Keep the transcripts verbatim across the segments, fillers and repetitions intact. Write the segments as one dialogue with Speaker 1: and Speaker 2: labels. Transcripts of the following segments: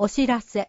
Speaker 1: お知らせ。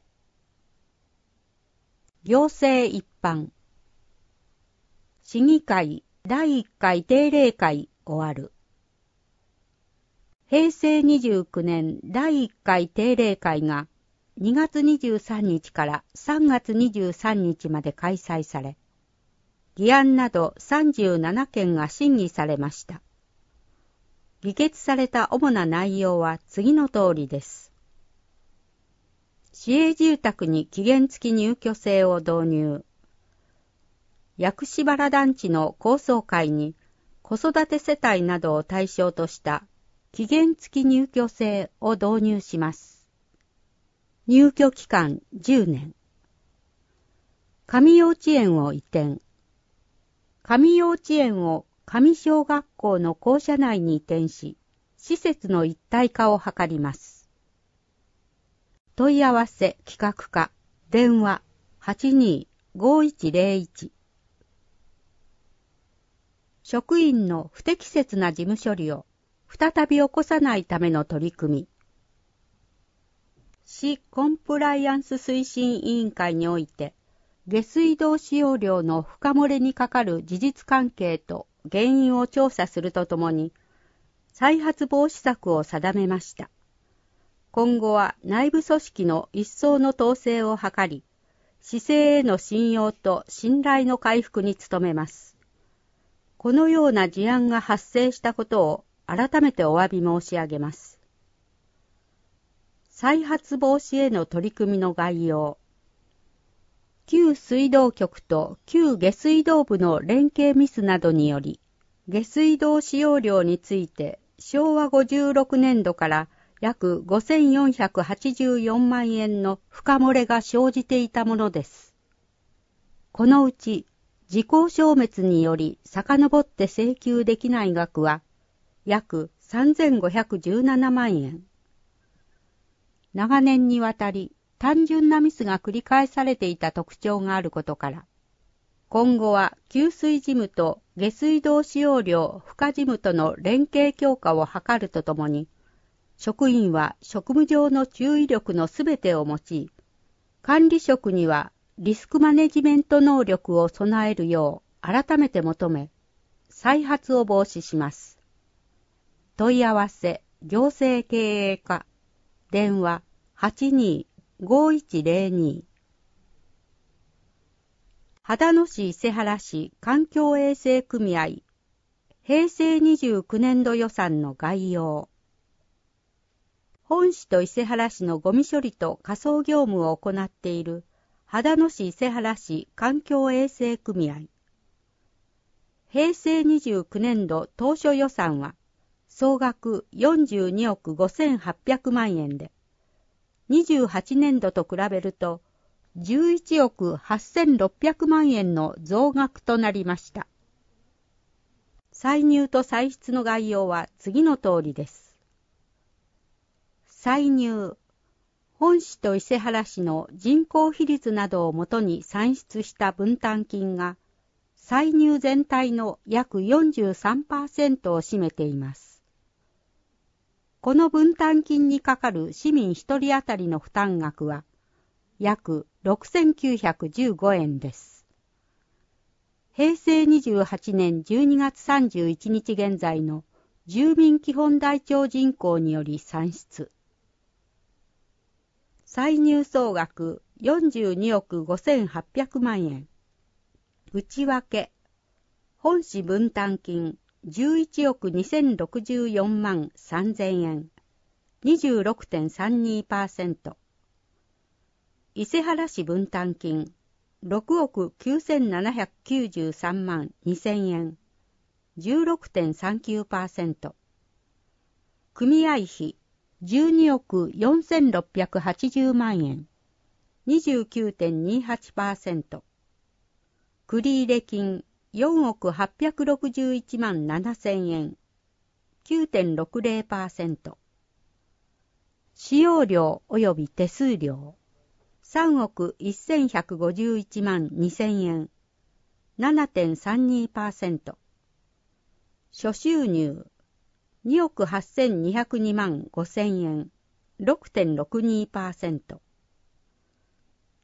Speaker 1: 行政一般。市議会だいいっかい定例会終わる。へいせいにじゅうきゅうねんだいいっかい定例会がにがつにじゅうさんにちからさんがつにじゅうさんにちまで開催され、議案などさんじゅうななけんが審議されました。議決された主な内容は次の通りです。市営住宅に期限付き入居制を導入。薬師原団地の高層階に子育て世帯などを対象とした期限付き入居制を導入します。入居期間じゅうねん。上幼稚園を移転。上幼稚園を上小学校の校舎内に移転し、施設の一体化を図ります。問い合わせ企画課電話 はちにーごいちぜろいち。職員の不適切な事務処理を再び起こさないための取り組み。市コンプライアンス推進委員会において、下水道使用量の深漏れにかかる事実関係と原因を調査するとともに、再発防止策を定めました。今後は内部組織の一層の統制を図り、市政への信用と信頼の回復に努めます。このような事案が発生したことを改めてお詫び申し上げます。再発防止への取り組みの概要。旧水道局と旧下水道部の連携ミスなどにより、下水道使用量についてしょうわごじゅうろくねんどから約ごせんよんひゃくはちじゅうよんまんえんの深漏れが生じていたものです。このうち、時効消滅により遡って請求できない額は約さんぜんごひゃくじゅうななまんえん。長年にわたり単純なミスが繰り返されていた特徴があることから、今後は給水事務と下水道使用量付加事務との連携強化を図るとともに、職員は職務上の注意力のすべてを用い、管理職にはリスクマネジメント能力を備えるよう改めて求め、再発を防止します。問い合わせ、行政経営課、電話 はちにーごいちぜろに。秦野市伊勢原市環境衛生組合、へいせいにじゅうきゅうねんど予算の概要。本市と伊勢原市のゴミ処理と仮装業務を行っている秦野市伊勢原市環境衛生組合。へいせいにじゅうきゅうねんど当初予算は総額よんじゅうにおくごせんはっぴゃくまんえんで、にじゅうはちねんどと比べるとじゅういちおくはっせんろっぴゃくまんえんの増額となりました。歳入と歳出の概要は次の通りです。歳入、本市と伊勢原市の人口比率などをもとに算出した分担金が、歳入全体の約 よんじゅうさんパーセント を占めています。この分担金にかかる市民一人当たりの負担額は、約ろくせんきゅうひゃくじゅうごえんです。へいせいにじゅうはちねんじゅうにがつさんじゅういちにち現在の住民基本台帳人口により算出。歳入総額よんじゅうにおくごせんはっぴゃくまんえん。内訳。本市分担金じゅういちおくにせんろくじゅうよんまんさんぜんえん。にじゅうろくてんさんにパーセント。伊勢原市分担金ろくおくきゅうせんななひゃくきゅうじゅうさんまんにせんえん。じゅうろくてんさんきゅうパーセント。組合費じゅうにおくよんせんろっぴゃくはちじゅうまんえん。にじゅうきゅうてんにはちパーセント。繰入金よんおくはっぴゃくろくじゅういちまんななせんえん。きゅうてんろくぜろパーセント。使用料及び手数料さんおくせんひゃくごじゅういちまんにせんえん。ななてんさんにパーセント。諸収入におくはっせんにひゃくにまんごせんえん。ろくてんろくにパーセント。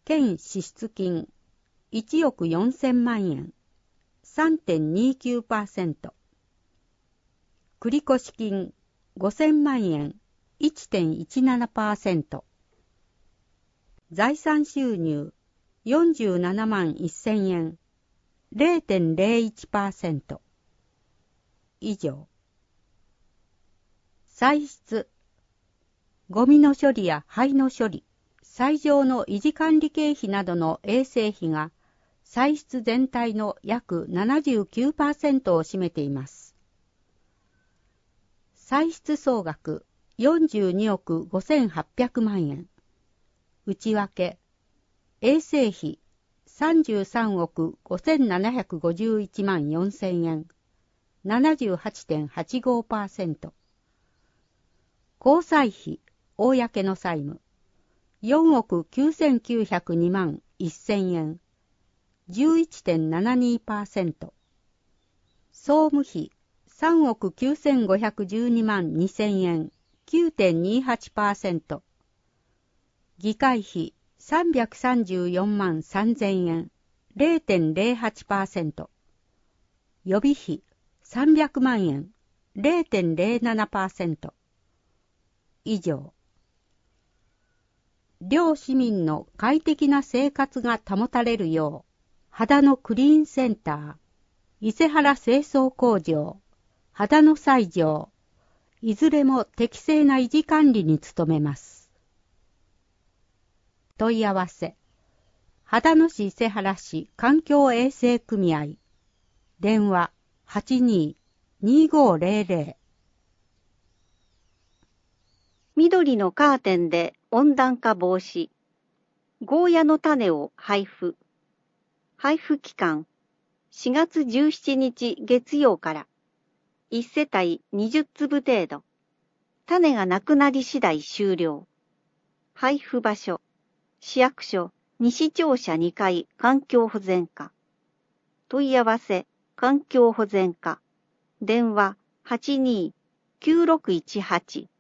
Speaker 1: 県支出金いちおくよんせんまんえん さんてんにきゅうパーセント、繰越金ごせんまんえん いってんいちななパーセント、財産収入よんじゅうななまんせんえん れいてんれいいちパーセント 以上。歳出、ゴミの処理や灰の処理、斎場の維持管理経費などの衛生費が歳出全体の約 ななじゅうきゅうパーセント を占めています。歳出総額よんじゅうにおくごせんはっぴゃくまんえん。内訳、衛生費さんじゅうさんおくごせんななひゃくごじゅういちまんよんせんえん、ななじゅうはちてんはちごパーセント。公債費、公の債務、よんおくきゅうせんきゅうひゃくにまんせんえん、じゅういってんななにパーセント。総務費、さんおくきゅうせんごひゃくじゅうにまんにせんえん、きゅうてんにはちパーセント。議会費、さんびゃくさんじゅうよんまんさんぜんえん、れいてんれいはちパーセント。予備費、さんびゃくまんえん、れいてんれいななパーセント。以上。両市民の快適な生活が保たれるよう、秦野クリーンセンター、伊勢原清掃工場、秦野斎場、いずれも適正な維持管理に努めます。問い合わせ、秦野市伊勢原市環境衛生組合、電話 はちにーにーごーぜろぜろ。
Speaker 2: 緑のカーテンで温暖化防止。ゴーヤの種を配布。配布期間、しがつじゅうしちにち月曜から。いち世帯にじゅっつぶ程度。種がなくなり次第終了。配布場所、市役所、西庁舎にかい環境保全課。問い合わせ、環境保全課。電話 はちにーきゅうろくいちはち。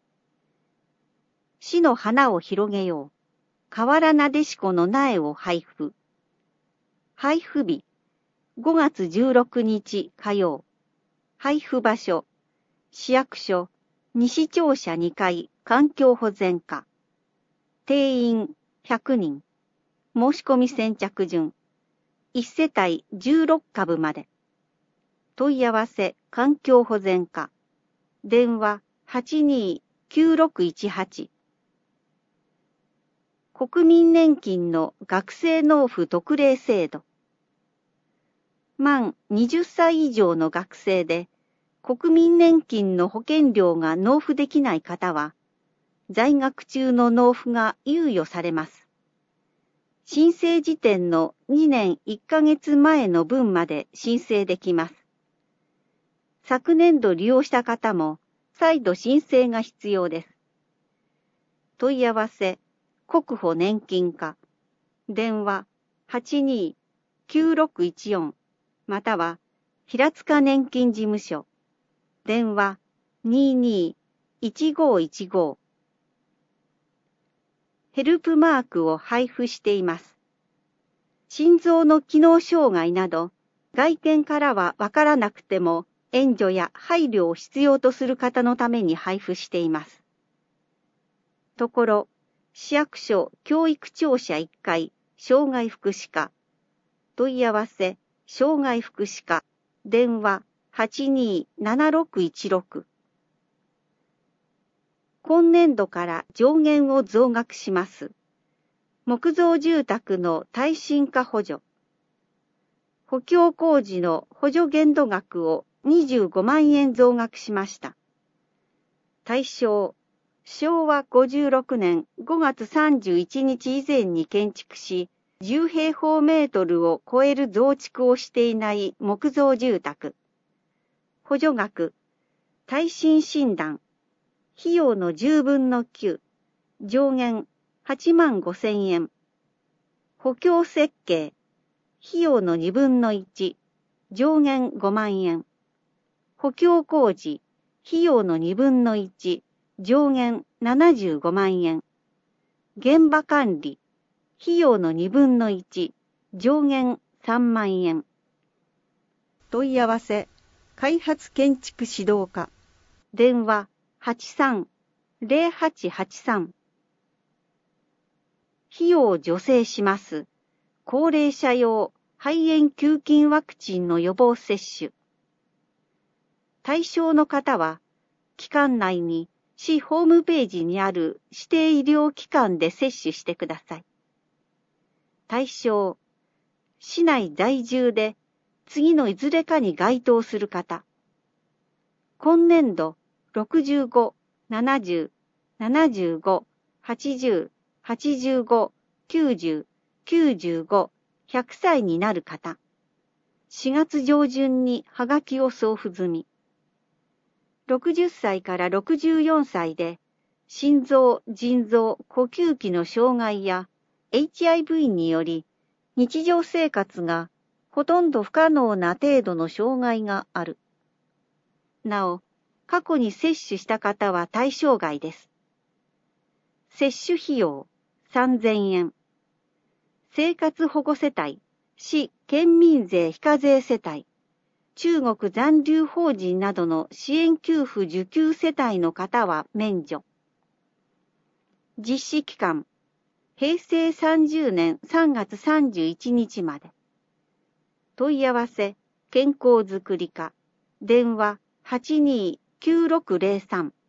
Speaker 2: 市の花を広げよう。河原なでしこの苗を配布。配布日、ごがつじゅうろくにち火曜。配布場所、市役所、西庁舎にかい環境保全課。定員ひゃくにん。申し込み先着順。いち世帯じゅうろっかぶまで。問い合わせ環境保全課。電話 はちにーきゅうろくいちはち。国民年金の学生納付特例制度。満はたち以上の学生で、国民年金の保険料が納付できない方は、在学中の納付が猶予されます。申請時点のにねんいっかげつまえの分まで申請できます。昨年度利用した方も再度申請が必要です。問い合わせ、国保年金課、電話 はちにーきゅうろくいちよん または平塚年金事務所、電話 にーにーいちごーいちごー。ヘルプマークを配布しています。心臓の機能障害など、外見からはわからなくても援助や配慮を必要とする方のために配布しています。ところ、市役所教育庁舎いっかい障害福祉課、問い合わせ障害福祉課、電話 はちにーななろくいちろく。今年度から上限を増額します。木造住宅の耐震化補助。補強工事の補助限度額をにじゅうごまんえん増額しました。対象、しょうわごじゅうろくねんごがつさんじゅういちにち以前に建築し、じゅうへいほうメートルを超える増築をしていない木造住宅。補助額、耐震診断、費用のじゅうぶんのきゅう、上限はちまんごせんえん。補強設計、費用のにぶんのいち、上限ごまんえん。補強工事、費用のにぶんのいち、上限ななじゅうごまんえん。現場管理、 費用の二分の一、上限さんまんえん。問い合わせ、開発建築指導課。電話 はちさん ゼロはちはちさん。費用を助成します。高齢者用肺炎球菌ワクチンの予防接種。対象の方は、期間内に市ホームページにある指定医療機関で接種してください。対象、市内在住で次のいずれかに該当する方。今年度ろくじゅうご、ななじゅう、ななじゅうご、はちじゅう、はちじゅうご、きゅうじゅう、きゅうじゅうご、ひゃくさいになる方。しがつ上旬にはがきを送付済み。ろくじゅっさいからろくじゅうよんさいで、心臓、腎臓、呼吸器の障害や エイチアイブイ により、日常生活がほとんど不可能な程度の障害がある。なお、過去に接種した方は対象外です。接種費用さんぜんえん。生活保護世帯、市県民税非課税世帯、中国残留邦人などの支援給付受給世帯の方は免除。実施期間、へいせいさんじゅうねんさんがつさんじゅういちにちまで。問い合わせ、健康づくり課、電話 はちにーきゅうろくゼロさん。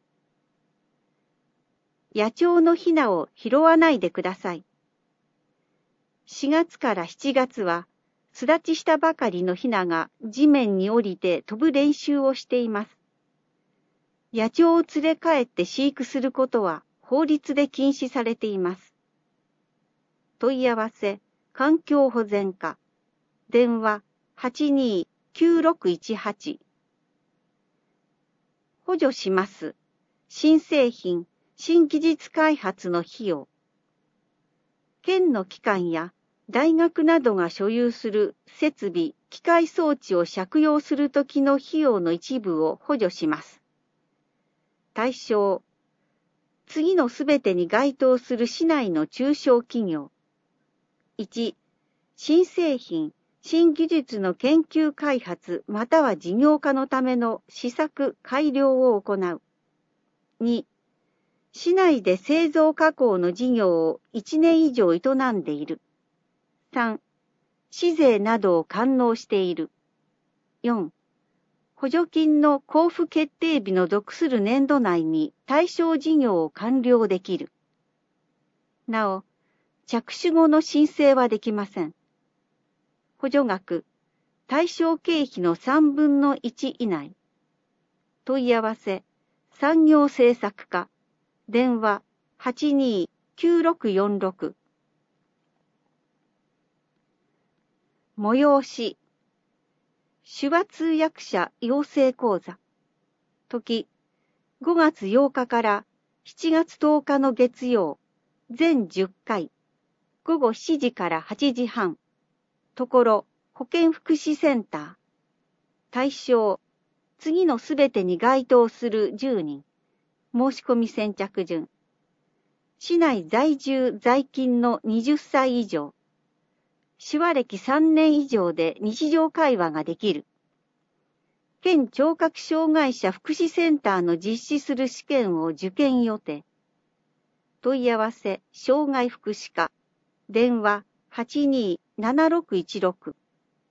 Speaker 2: 野鳥のヒナを拾わないでください。しがつからしちがつは、巣立ちしたばかりのヒナが地面に降りて飛ぶ練習をしています。野鳥を連れ帰って飼育することは法律で禁止されています。問い合わせ、環境保全課、電話 はちにーきゅうろくいちはち。補助します。新製品、新技術開発の費用。県の機関や大学などが所有する設備、機械装置を借用するときの費用の一部を補助します。対象、次のすべてに該当する市内の中小企業。いち、新製品、新技術の研究開発または事業化のための施策、改良を行う。に、市内で製造加工の事業をいちねん以上営んでいる。さん、市税などを完納している。よん、補助金の交付決定日の属する年度内に対象事業を完了できる。なお、着手後の申請はできません。補助額、対象経費のさんぶんのいち以内。問い合わせ、産業政策課、電話 はちにーきゅうろくよんろく。催し、手話通訳者養成講座。時、ごがつようかからしちがつとおかの月曜、全じゅっかい、ごごしちじからはちじはん。ところ、保健福祉センター。対象、次のすべてに該当するじゅうにん。申し込み先着順。市内在住在勤のはたち以上。手話歴さんねん以上で日常会話ができる。県聴覚障害者福祉センターの実施する試験を受験予定。問い合わせ、障害福祉課。電話 はちにーななろくいちろく。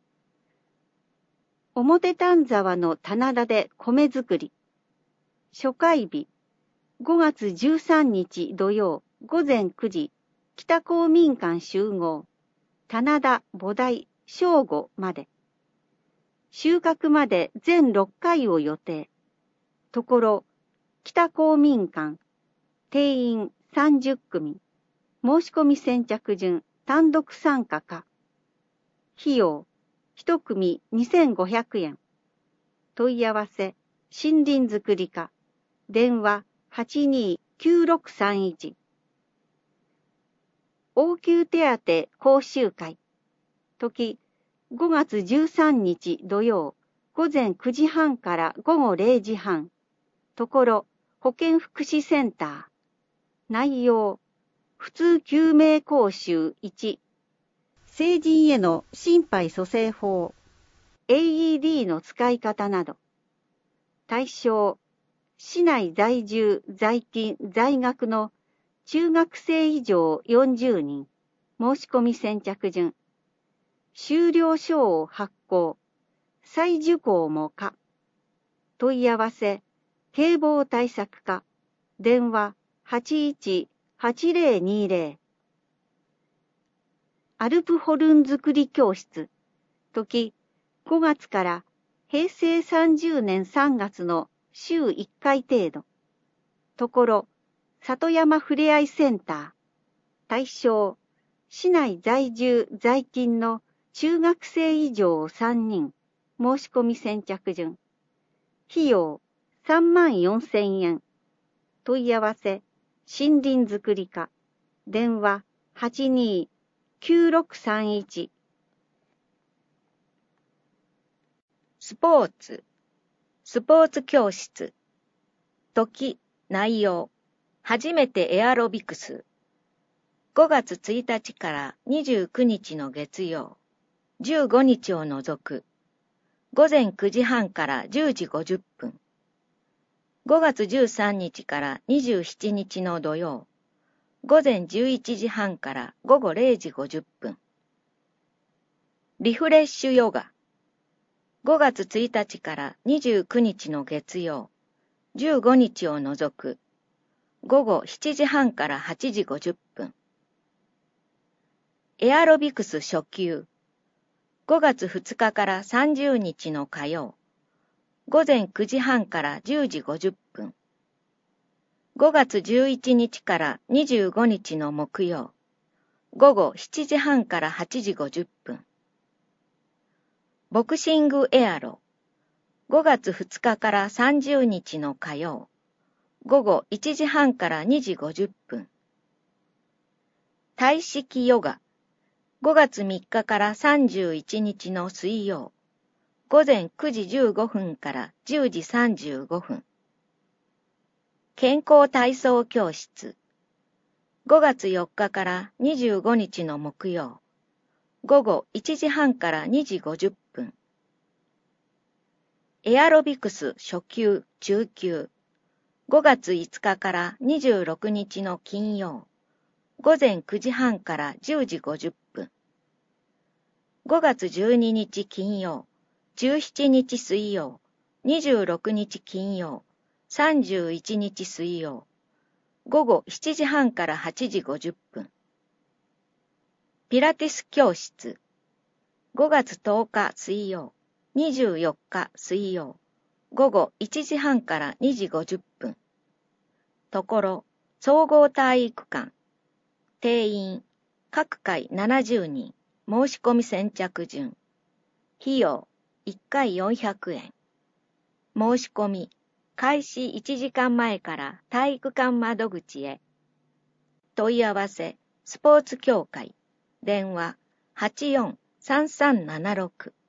Speaker 2: 表丹沢の棚田で米作り。初回日、ごがつじゅうさんにち土曜ごぜんくじ、北公民館集合。棚田菩提正午まで。収穫まで全ろっかいを予定。ところ、北公民館、定員さんじゅっくみ。申し込み先着順、単独参加か。費用、いちくみにせんごひゃくえん。問い合わせ、森林づくり課。電話 はちにーきゅうろくさんいち。応急手当講習会。時、ごがつじゅうさんにち土曜、ごぜんくじはんからごごれいじはん。ところ、保健福祉センター。内容、 普通救命講習いち、成人への心肺蘇生法、エーイーディー の使い方など。対象、市内在住、在勤、在学の中学生以上よんじゅうにん、申し込み先着順。修了書を発行、再受講も可。問い合わせ、警防対策課、電話はちいちはちぜろにぜろ。アルプホルン作り教室、時ごがつからへいせいさんじゅうねんさんがつの週いっかい程度。ところ、里山ふれあいセンター。対象、市内在住在勤の中学生以上さんにん、申し込み先着順。費用さんまんよんせんえん。問い合わせ、森林づくり課。電話はちにーきゅうろくさんいち。
Speaker 3: スポーツ、スポーツ教室。時、内容。初めてエアロビクス。ごがつついたちからにじゅうくにちの月曜、じゅうごにちを除く。ごぜんくじはんからじゅうじごじゅっぷん。ごがつじゅうさんにちからにじゅうしちにちの土曜、ごぜんじゅういちじはんからごごれいじごじゅっぷん。リフレッシュヨガ。ごがつついたちからにじゅうくにちの月曜、じゅうごにちを除く。ごごしちじはんからはちじごじゅっぷん。エアロビクス初級。ごがつふつかからさんじゅうにちの火曜。ごぜんくじはんからじゅうじごじゅっぷん。ごがつじゅういちにちからにじゅうごにちの木曜。ごごしちじはんからはちじごじゅっぷん。ボクシングエアロ。ごがつふつかからさんじゅうにちの火曜。ごごいちじはんからにじごじゅっぷん。体式ヨガ。ごがつみっかからさんじゅういちにちの水曜。ごぜんくじじゅうごふんからじゅうじさんじゅうごふん。健康体操教室。ごがつよっかからにじゅうごにちの木曜。ごごいちじはんからにじごじゅっぷん。エアロビクス初級、中級。ごがついつかからにじゅうろくにちの金曜。ごぜんくじはんからじゅうじごじゅっぷん。ごがつじゅうににち金曜。じゅうしちにち水曜。にじゅうろくにち金曜。さんじゅういちにち水曜。ごごしちじはんからはちじごじゅっぷん。ピラティス教室。ごがつとおか水曜。にじゅうよっか水曜。ごごいちじはんからにじごじゅっぷん。ところ、総合体育館。定員、各回ななじゅうにん。申し込み先着順。費用、いっかいよんひゃくえん。申し込み、開始いちじかんまえから体育館窓口へ。問い合わせ、スポーツ協会。電話、はちよんさんさんななろく。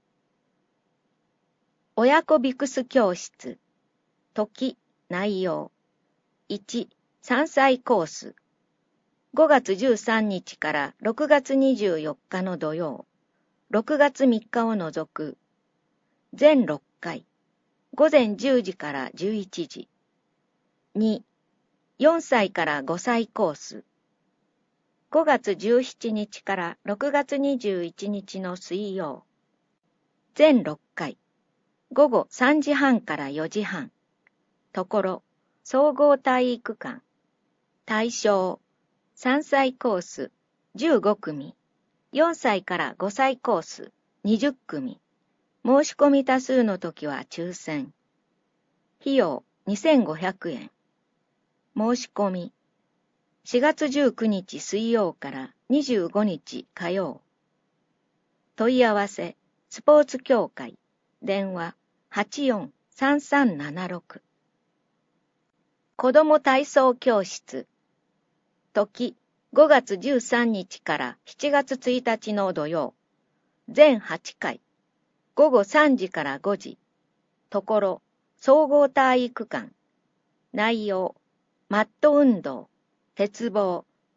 Speaker 3: 親子ビクス教室。時、内容。いち、さんさいコース。ごがつじゅうさんにちからろくがつにじゅうよっかの土曜。ろくがつみっかを除く。全ろっかい。ごぜんじゅうじからじゅういちじ。に、よんさいからごさいコース。ごがつじゅうしちにちからろくがつにじゅういちにちの水曜。全ろっかい。ごごさんじはんからよじはん。ところ、総合体育館。対象、さんさいコースじゅうごくみ。よんさいからごさいコースにじゅっくみ。申し込み多数の時は抽選。費用にせんごひゃくえん。申し込み。しがつじゅうくにち水曜からにじゅうごにち火曜。問い合わせ、スポーツ協会。電話、はちよんさんさんななろく。子ども体操教室。時、ごがつじゅうさんにちからしちがつついたちの土曜。全はちかい。ごごさんじからごじ。ところ、総合体育館。内容、マット運動、鉄棒、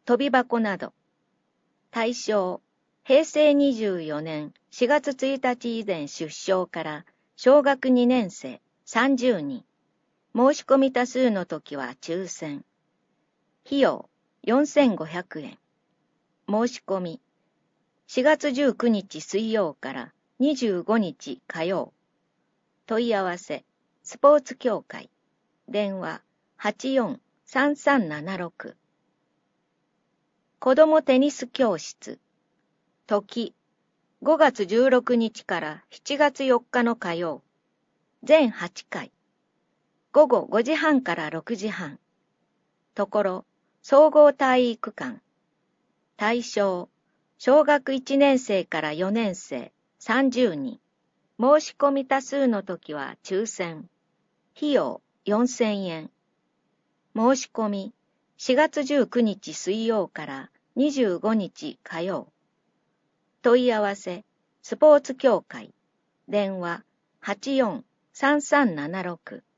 Speaker 3: 飛び箱など。対象、へいせいにじゅうよねんしがつついたち以前出生から小学にねんせいさんじゅうにん。申し込み多数の時は抽選。費用よんせんごひゃくえん。申し込みしがつじゅうくにち水曜からにじゅうごにち火曜。問い合わせスポーツ協会。電話 はちよんさんさんななろく。子どもテニス教室。時ごがつじゅうろくにちからしちがつよっかの火曜。全はちかい。ごごごじはんからろくじはん。ところ、総合体育館。対象、小学いちねんせいからよねんせいさんじゅうにん。申し込み多数の時は抽選。費用よんせんえん。申し込みしがつじゅうくにち水曜からにじゅうごにち火曜。問い合わせスポーツ協会。電話 はちよんさんさんななろく。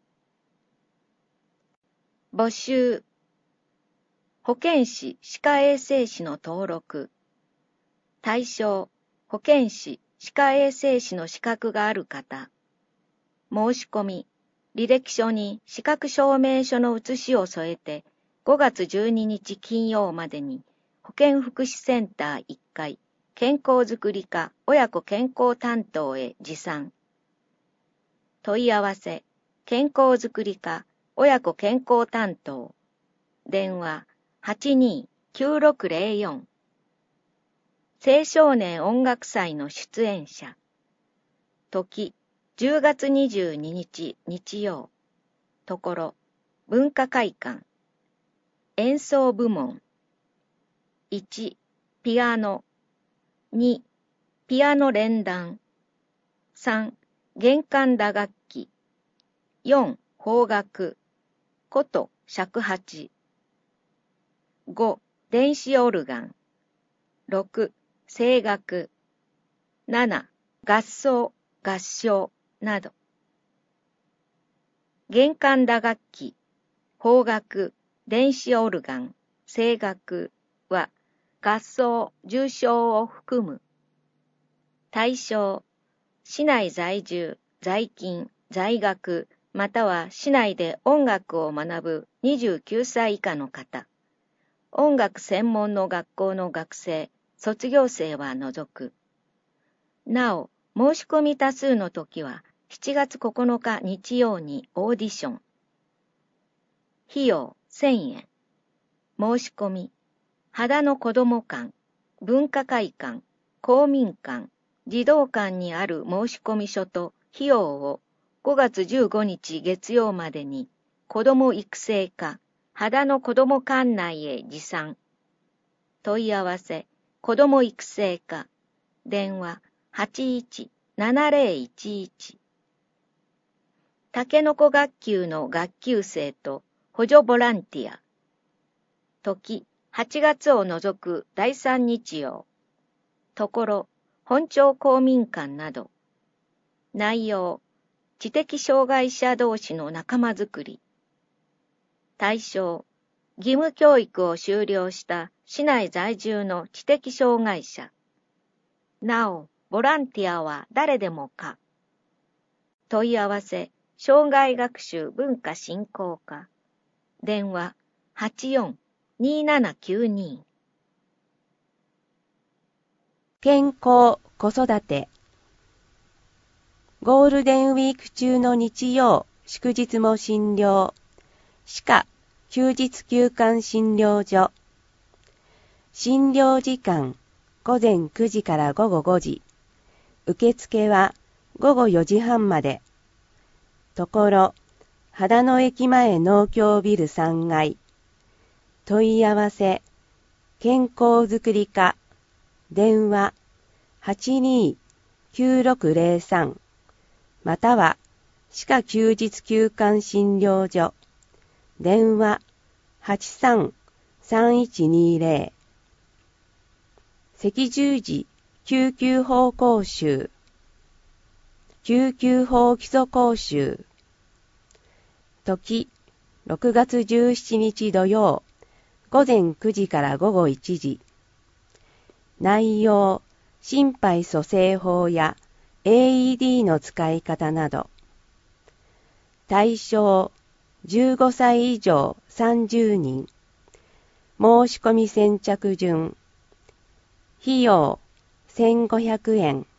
Speaker 3: 募集。保健師歯科衛生士の登録。対象、保健師歯科衛生士の資格がある方。申し込み、履歴書に資格証明書の写しを添えて、ごがつじゅうににち金曜までに、保健福祉センターいっかい、健康づくり課親子健康担当へ持参。問い合わせ、健康づくり課親子健康担当。電話 はちにーきゅうろくぜろよん。青少年音楽祭の出演者。時じゅうがつにじゅうににち日曜。ところ、文化会館。演奏部門。いち、ピアノ。に、ピアノ連弾。さん、弦管打楽器。よん、邦楽。琴、尺八。ご、電子オルガン。ろく、声楽。なな、合奏、合唱など。弦管打楽器、邦楽、電子オルガン、声楽は合奏、重唱を含む。対象、市内在住、在勤、在学、または市内で音楽を学ぶにじゅうきゅうさい以下の方。音楽専門の学校の学生、卒業生は除く。なお、申し込み多数の時はしちがつここのか日曜にオーディション。費用せんえん。申し込み、秦野子ども館、文化会館、公民館、児童館にある申込書と費用をごがつじゅうごにち月曜までに子ども育成課、秦野子ども館内へ持参。問い合わせ、子ども育成課、電話 はちいちななぜろいちいち。たけのこ学級の学級生と補助ボランティア。時、はちがつを除くだいさん日曜。ところ、本町公民館など。内容、知的障害者同士の仲間づくり。対象、義務教育を修了した市内在住の知的障害者。なお、ボランティアは誰でもか。問い合わせ、障害学習文化振興課。電話 はちよんにーななきゅうにー。
Speaker 1: 健康、子育て。ゴールデンウィーク中の日曜、祝日も診療。歯科、休日休館診療所。診療時間、ごぜんくじからごごごじ。受付はごごよじはんまで。ところ、秦野駅前農協ビルさんがい。問い合わせ、健康づくり課。電話 はちにーきゅうろくぜろさん。または、歯科休日休館診療所。電話 はちさんさんいちにーぜろ。赤十字救急法講習。救急法基礎講習。時、ろくがつじゅうしちにち土曜、
Speaker 4: 午前くじから午後いちじ。内容、心肺蘇生法や エーイーディー の使い方など。対象、じゅうごさい以上さんじゅうにん。申し込み先着順。費用、せんごひゃくえん。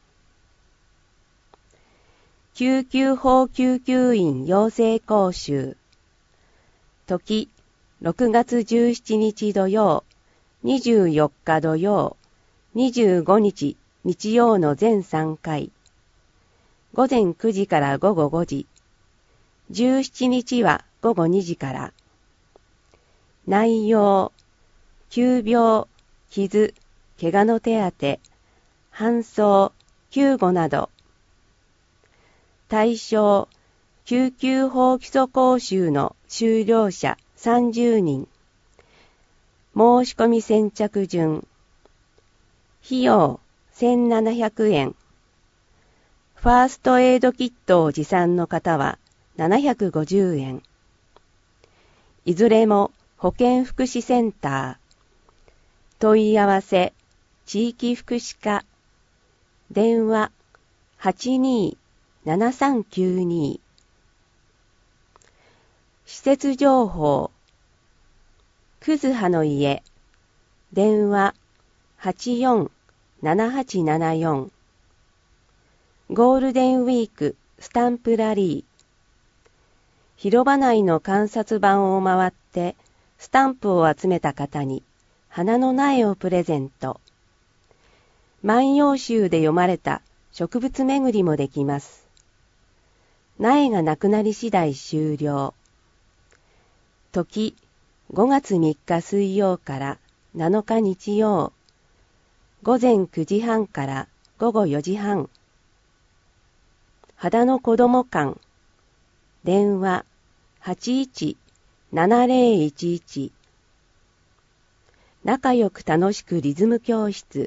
Speaker 4: 救急法救急員養成講習。時、ろくがつじゅうしちにち土曜、にじゅうよっか土曜、にじゅうごにち日曜の全さんかい。午前くじから午後ごじ。じゅうしちにちは午後にじから。内容、急病、傷、怪我の手当、搬送、救護など。対象、救急法基礎講習の修了者さんじゅうにん。申し込み先着順。費用せんななひゃくえん。ファーストエイドキットを持参の方はななひゃくごじゅうえん。いずれも保健福祉センター。問い合わせ、地域福祉課。電話 はちにーななさんきゅうに。施設情報。くずはの家。電話 はちよんななはちななよん。ゴールデンウィークスタンプラリー。広場内の観察板を回ってスタンプを集めた方に花の苗をプレゼント。万葉集で読まれた植物巡りもできます。苗がなくなり次第終了。時、ごがつみっか水曜からなのか日曜。午前くじはんから午後よじはん。秦野子ども館。電話 はちいちななぜろいちいち。仲良く楽しくリズム教室。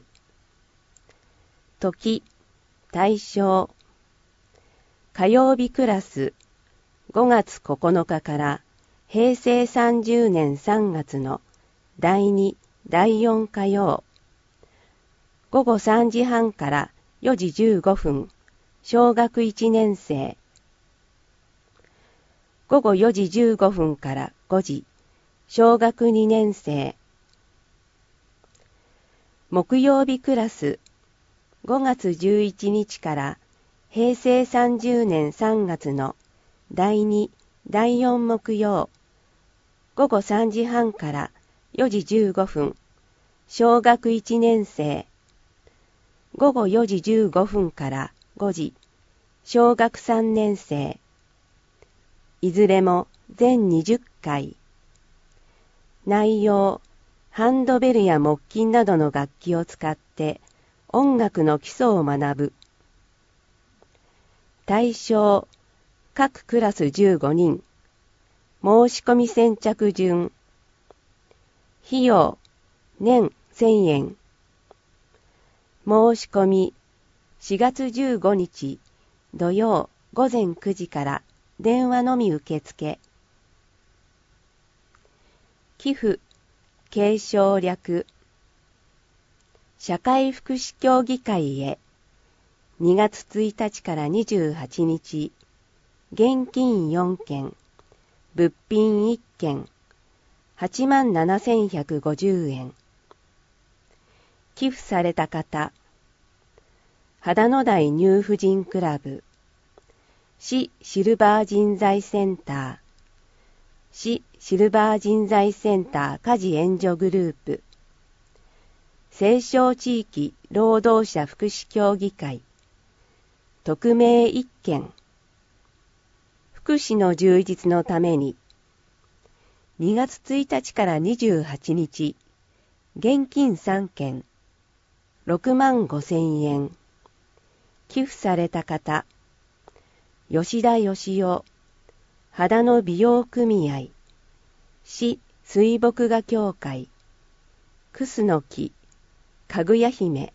Speaker 4: 時、対象。火曜日クラスごがつここのかからへいせいさんじゅうねんさんがつのだいに、だいよん火曜。午後さんじはんからよじじゅうごふん、小学いちねんせい。午後よじじゅうごふんからごじ、小学にねんせい。木曜日クラスごがつじゅういちにちからへいせいさんじゅうねんさんがつのだいに、だいよん木曜。午後さんじはんからよじじゅうごふん、小学いちねんせい。午後よじじゅうごふんからごじ、小学さんねんせい。いずれも全にじゅっかい。内容、ハンドベルや木琴などの楽器を使って音楽の基礎を学ぶ。対象、各クラスじゅうごにん。申し込み先着順。費用、年せんえん。申し込み、しがつじゅうごにち土曜午前くじから電話のみ受付。寄付、継承略。社会福祉協議会へにがつついたちからにじゅうはちにち、現金よんけん、物品いっけん、はちまんななせんひゃくごじゅうえん。寄付された方、秦野台ニュー婦人クラブ、市シルバー人材センター、市シルバー人材センター家事援助グループ、西湘地域労働者福祉協議会、匿名いっけん。福祉の充実のために、にがつついたちからにじゅうはちにち、現金さんけん、ろくまんごせんえん。寄付された方、吉田義雄、秦野美容組合、市水墨画協会、楠の木、かぐや姫。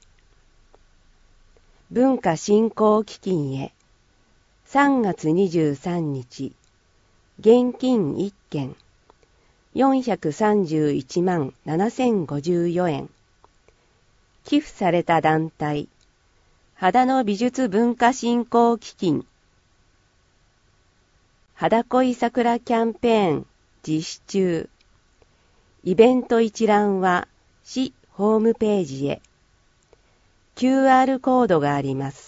Speaker 4: 文化振興基金へ、さんがつにじゅうさんにち、現金いっけん、 よんひゃくさんじゅういちまんななせんごじゅうよえん。寄付された団体、秦野美術文化振興基金。秦恋桜キャンペーン実施中。イベント一覧は市ホームページへ。キューアール コードがあります。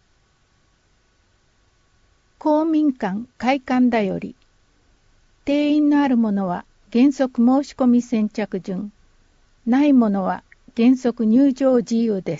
Speaker 5: 公民館開館だより、定員のあるものは原則申し込み先着順、ないものは原則入場自由です。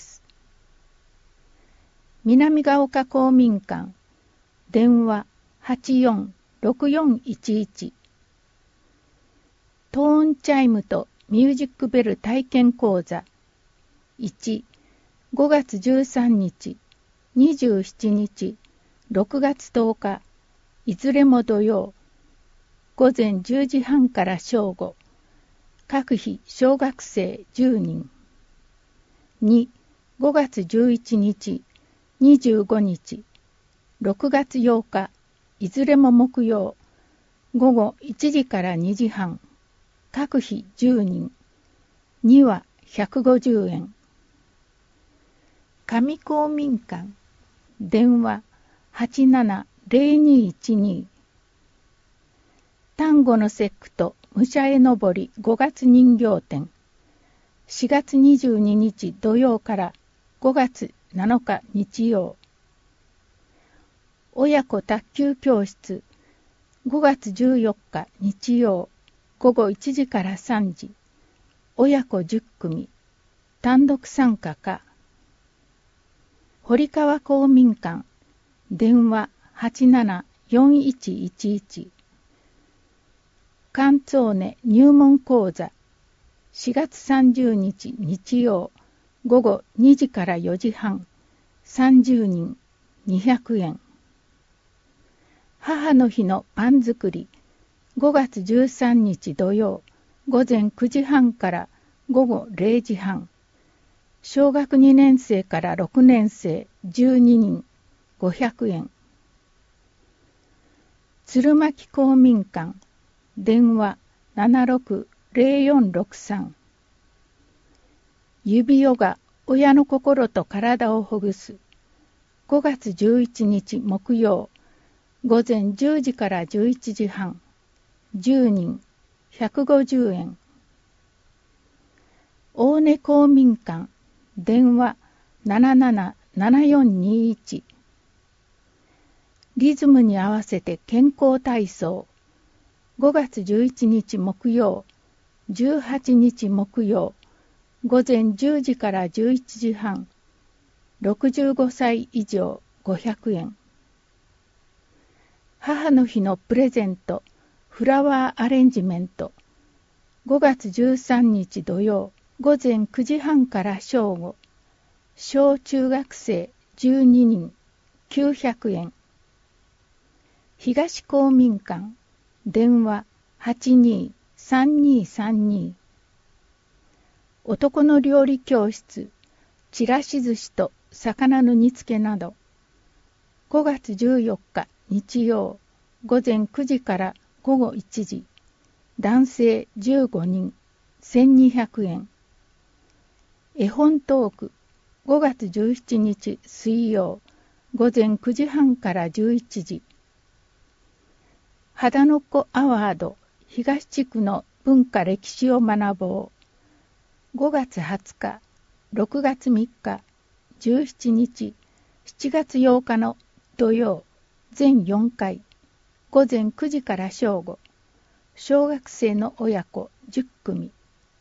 Speaker 5: 南ヶ丘公民館、電話 はちよんろくよんいちいち。トーンチャイムとミュージックベル体験講座いち、ごがつじゅうさんにち、にじゅうしちにち、ろくがつとおか、いずれも土曜、ごぜんじゅうじはんから正午、各日小学生じゅうにん。に、ごがつじゅういちにち、にじゅうごにち、ろくがつようか、いずれも木曜、ごごいちじからにじはん、各日じゅうにん。にはひゃくごじゅうえん。上公民館、電話はちななぜろにいちに。端午の節句と武者絵のぼりごがつ人形展、しがつにじゅうににち土曜からごがつなのか日曜。親子卓球教室、ごがつじゅうよっか日曜、ごごいちじからさんじ、親子じゅっくみ、単独参加か。堀川公民館、電話はちななよんいちいちいち。関東根入門講座、しがつさんじゅうにち日曜、ごごにじからよじはん、さんじゅうにん、にひゃくえん。母の日のパン作り、ごがつじゅうさんにち土曜、ごぜんくじはんからごごれいじはん。小学にねんせいからろくねんせいじゅうににん、ごひゃくえん。鶴巻公民館、電話ななろくぜろよんろくさん。指ヨガ、親の心と体をほぐす。ごがつじゅういちにち木曜、ごぜんじゅうじからじゅういちじはん。じゅうにん、ひゃくごじゅうえん。大根公民館、電話ななななななよんにいち。リズムに合わせて健康体操。ごがつじゅういちにち木曜、じゅうはちにち木曜、ごぜんじゅうじからじゅういちじはん。ろくじゅうごさい以上ごひゃくえん。母の日のプレゼント、フラワーアレンジメント。ごがつじゅうさんにち土曜、ごぜんくじはんから正午。小中学生じゅうににん、きゅうひゃくえん。東公民館、電話はちにーさんにーさんに。男の料理教室、ちらし寿司と魚の煮付けなど。ごがつじゅうよっか日曜、ごぜんくじからごごいちじ。男性じゅうごにん、せんにひゃくえん。絵本トーク、ごがつじゅうしちにち水曜、ごぜんくじはんからじゅういちじ。秦野子アワード、東地区の文化歴史を学ぼう。ごがつはつか、ろくがつみっか、じゅうしちにち、しちがつようかの土曜、全よんかい、ごぜんくじから正午、小学生の親子じゅっくみ。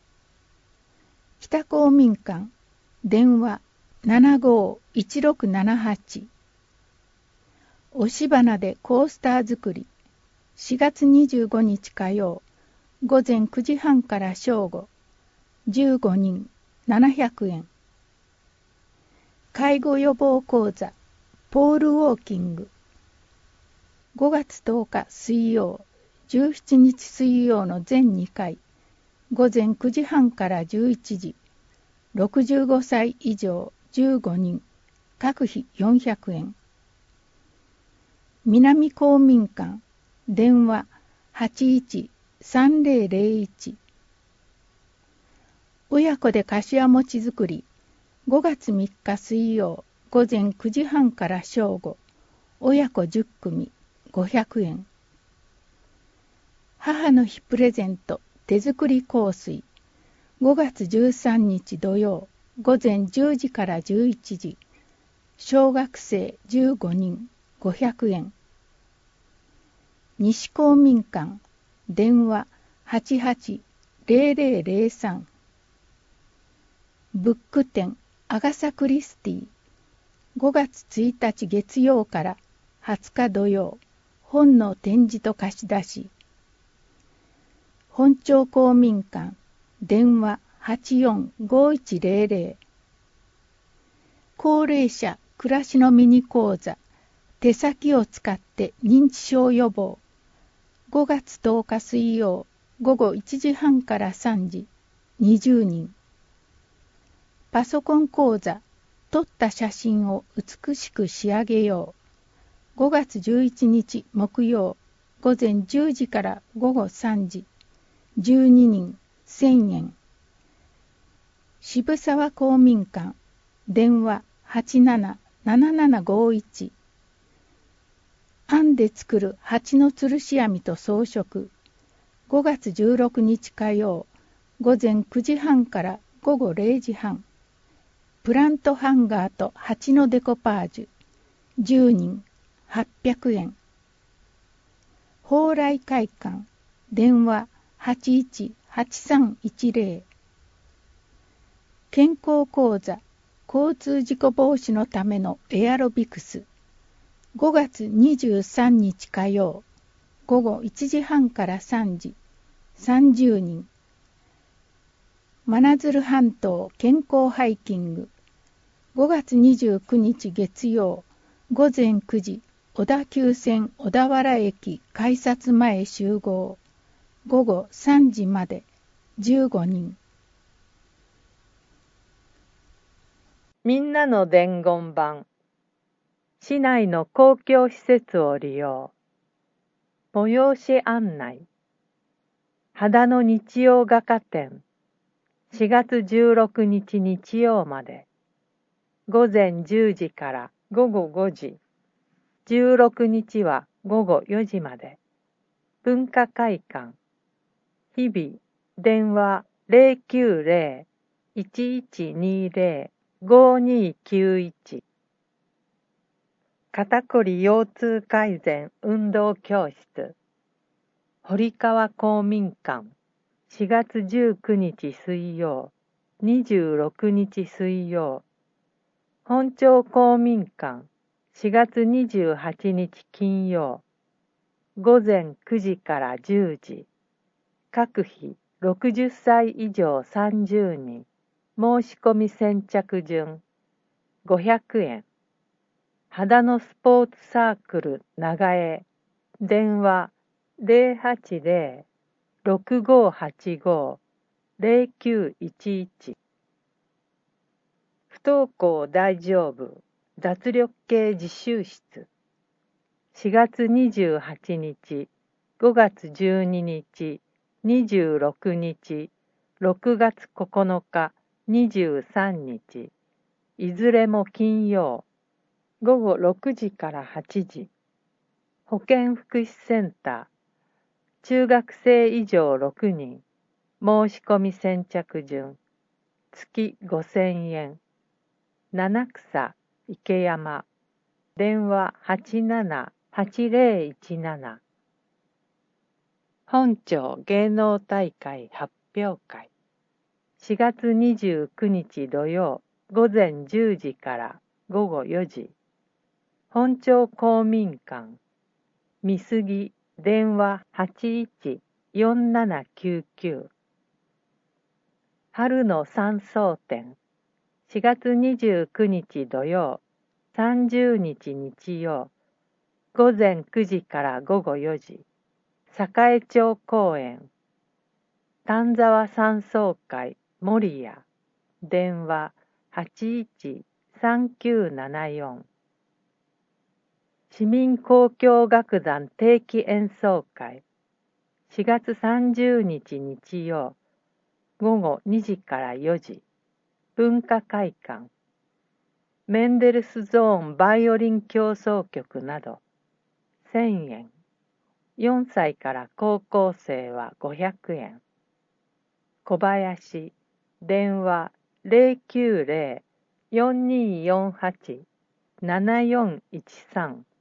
Speaker 5: 北公民館、電話ななごーいちろくななはち。押し花でコースター作り、しがつにじゅうごにち火曜、ごぜんくじはんから正午、じゅうごにん、ななひゃくえん。介護予防講座、ポールウォーキング。ごがつとおか水曜、じゅうしちにち水曜の全にかい、ごぜんくじはんからじゅういちじ、ろくじゅうごさい以上じゅうごにん、各費よんひゃくえん。南公民館、電話はちいちさんぜろぜろいち。親子で柏餅作り、ごがつみっか水曜、午前くじはんから正午、親子じゅっくみ、ごひゃくえん。母の日プレゼント、手作り香水、ごがつじゅうさんにち土曜、午前じゅうじからじゅういちじ、小学生じゅうごにん、ごひゃくえん。西公民館、電話はちはちぜろぜろぜろさん。ブック展、アガサ・クリスティ、ごがつついたち月曜からはつか土曜、本の展示と貸し出し。本町公民館、電話はちよんごいちぜろぜろ。高齢者暮らしのミニ講座、手先を使って認知症予防。ごがつとおか水曜、午後いちじはんからさんじ、にじゅうにん。パソコン講座、撮った写真を美しく仕上げよう。ごがつじゅういちにち木曜、午前じゅうじから午後さんじ、じゅうににん、せんえん。渋沢公民館、電話はちななななななごいち。編んで作る蜂の吊るし網と装飾。ごがつじゅうろくにち火曜、午前くじはんから午後れいじはん。プラントハンガーと蜂のデコパージュ、じゅうにん、はっぴゃくえん。蓬莱会館、電話はちいちはちさんいちぜろ。健康講座、交通事故防止のためのエアロビクス。ごがつにじゅうさんにち火曜、午後いちじはんからさんじ、さんじゅうにん。真鶴半島健康ハイキング。ごがつにじゅうくにち月曜、午前くじ、小田急線小田原駅改札前集合。午後さんじまで、じゅうごにん。
Speaker 6: みんなの伝言板。市内の公共施設を利用。催し案内。秦野日曜画家展。しがつじゅうろくにち日曜まで。午前じゅうじから午後ごじ。じゅうろくにちは午後よじまで。文化会館。日々、電話ゼロきゅうゼロ いちいちにゼロ ごにきゅういち。肩こり腰痛改善運動教室。堀川公民館。しがつじゅうくにち水曜、にじゅうろくにち水曜。本町公民館。しがつにじゅうはちにち金曜。午前くじからじゅうじ。各日ろくじゅっさい以上さんじゅうにん。申し込み先着順。ごひゃくえん。秦野スポーツサークル長江。電話ゼロはちゼロ ろくごはちご ゼロきゅういちいち。不登校大丈夫。脱力系自習室。しがつにじゅうはちにち、ごがつじゅうににち、にじゅうろくにち、ろくがつここのか、にじゅうさんにち、いずれも金曜、ごごろくじからはちじ。保健福祉センター。中学生以上ろくにん。申し込み先着順。月ごせんえん。七草池山。電話はちななはちゼロいちなな。本町芸能大会発表会。しがつにじゅうくにち土曜、午前じゅうじから午後よじ。本町公民館。美杉電話はちいちよんななきゅうきゅう。春の山荘展。しがつにじゅうくにち土曜、さんじゅうにち日曜。午前くじから午後よじ。栄町公園。丹沢山荘会守谷。電話はちいちさんきゅうななよん。市民交響楽団定期演奏会。 しがつさんじゅうにち日曜、ごごにじからよじ、文化会館。メンデルスゾーンバイオリン協奏曲など、せんえん。よんさいから高校生はごひゃくえん。小林、電話ゼロきゅうゼロ よんにーよんはち ななよんいちさん